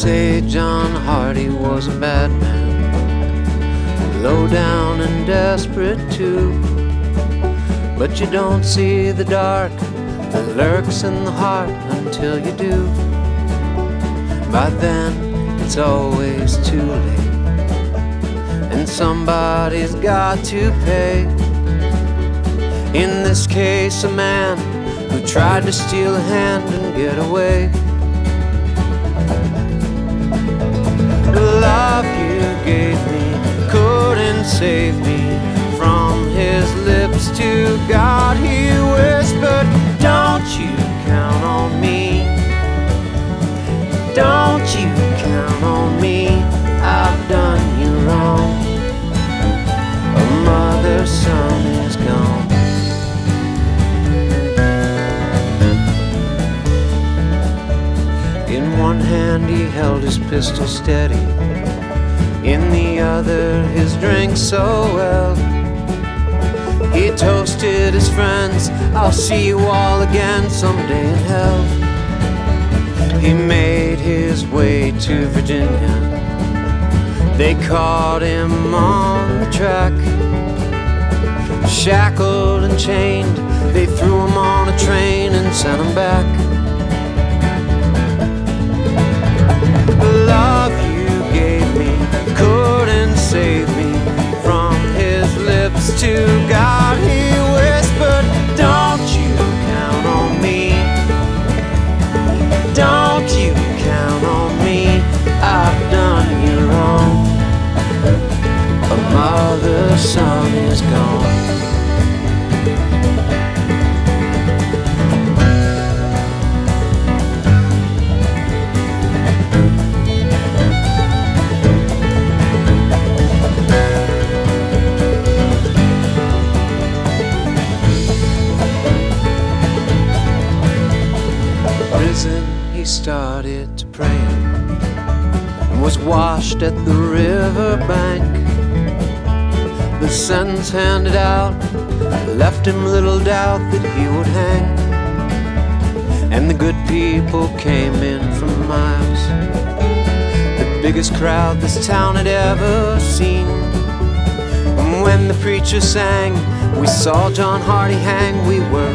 say John Hardy was a bad man, low down and desperate too. But you don't see the dark that lurks in the heart until you do. By then it's always too late, and somebody's got to pay. In this case, a man who tried to steal a hand and get away. The love you gave me couldn't save me. From his lips to God he whispered, don't you count on me. Don't you count on me. I've done you wrong. A mother's son is gone. In one hand he held his pistol steady, in the other his drink so well. He toasted his friends, I'll see you all again someday in hell. He made his way to Virginia. They caught him on the track. Shackled and chained, they threw him on a train and sent him back. The love you gave me couldn't save me. From his lips to God he whispered, don't you count on me. Don't you count on me. I've done you wrong. A mother's son is gone. He started to pray and was washed at the river bank. The sentence handed out left him little doubt that he would hang. And the good people came in from miles, the biggest crowd this town had ever seen. And when the preacher sang, we saw John Hardy hang, we were